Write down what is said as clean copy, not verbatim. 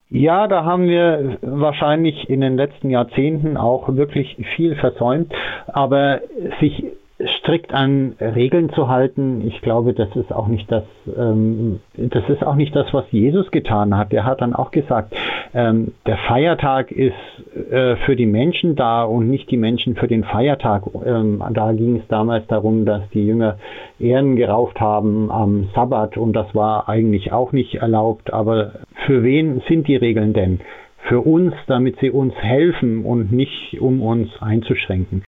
Ja, da haben wir wahrscheinlich in den letzten Jahrzehnten auch wirklich viel versäumt, aber sich strikt an Regeln zu halten, ich glaube, das ist auch nicht das, was Jesus getan hat. Er hat dann auch gesagt, der Feiertag ist für die Menschen da und nicht die Menschen für den Feiertag. Da ging es damals darum, dass die Jünger Ähren gerauft haben am Sabbat und das war eigentlich auch nicht erlaubt. Aber für wen sind die Regeln denn? Für uns, damit sie uns helfen und nicht um uns einzuschränken.